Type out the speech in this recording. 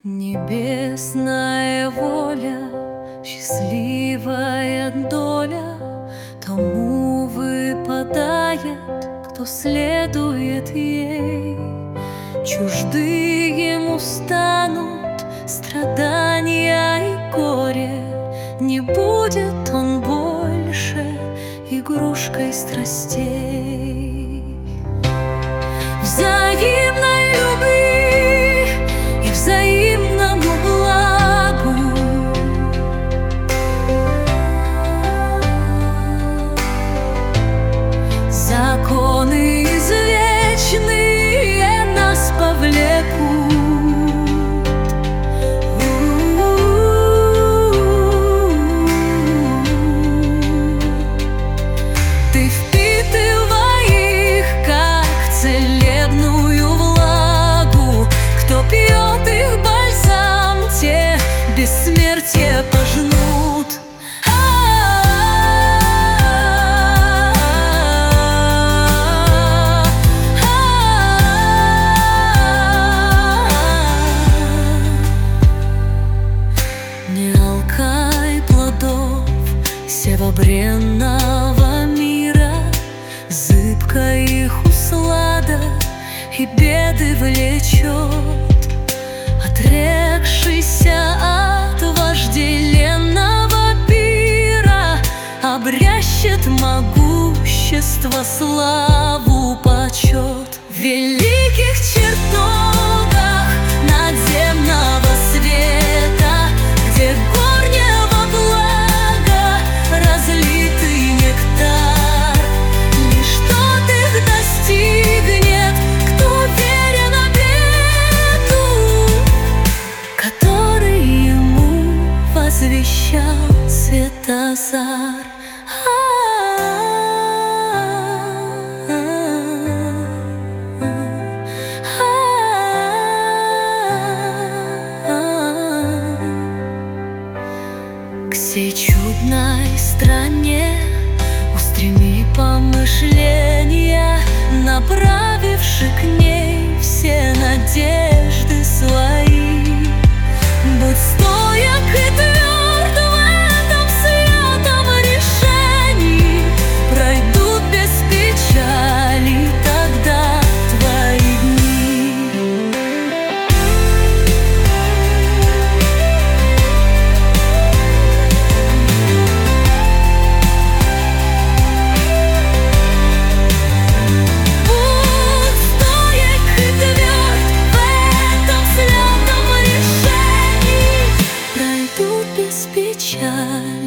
Небесная воля, счастливая доля тому выпадает, кто следует ей. Чужды ему станут страдания и горе, не будет он больше игрушкой страстей. Взаимной любви и взаимному благу законы извечные нас повлекут. Ты впитывай их, как целебную влагу. Кто пьет их бальзам, те бессмертие пожнут. Не алкай плодов севобренного мира, зыбка их услада и беды влечет. Отрекшийся от вожделенного пира обрящет могущество, славу, почет. В великих чертогах надземного света, где горнего блага разлитый нектар, лишь тот их достигнет, кто верен обету, который ему возвещал Светозар. К сей чудной стране устреми помышления, направивши к ней все надежды свои. Будь стоек и тверд в этом святом решении, пройдут без печали тогда твои дни. Будь стоек и тверд в этом святом решении, пройдут без печали